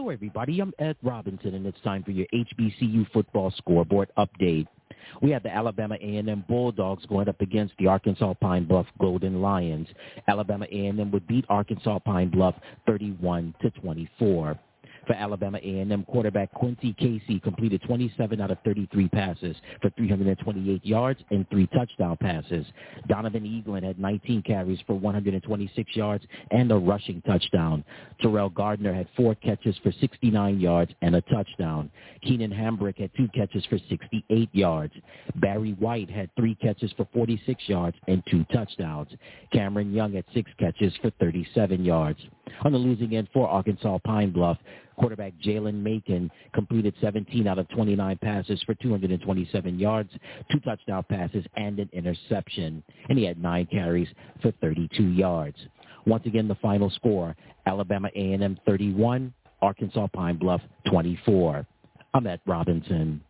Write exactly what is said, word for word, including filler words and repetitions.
Hello, everybody. I'm Ed Robinson, and it's time for your H B C U football scoreboard update. We have the Alabama A and M Bulldogs going up against the Arkansas Pine Bluff Golden Lions. Alabama A and M would beat Arkansas Pine Bluff thirty-one to twenty-four. For Alabama A and M quarterback Quincy Casey completed twenty-seven out of thirty-three passes for three hundred twenty-eight yards and three touchdown passes. Donovan Eaglin had nineteen carries for one hundred twenty-six yards and a rushing touchdown. Terrell Gardner had four catches for sixty-nine yards and a touchdown. Keenan Hambrick had two catches for sixty-eight yards. Barry White had three catches for forty-six yards and two touchdowns. Cameron Young had six catches for thirty-seven yards. On the losing end for Arkansas Pine Bluff, quarterback Jalen Macon completed seventeen out of twenty-nine passes for two hundred twenty-seven yards, two touchdown passes, and an interception. And he had nine carries for thirty-two yards. Once again, the final score, Alabama A and M thirty-one, Arkansas Pine Bluff twenty-four. I'm Ed Robinson.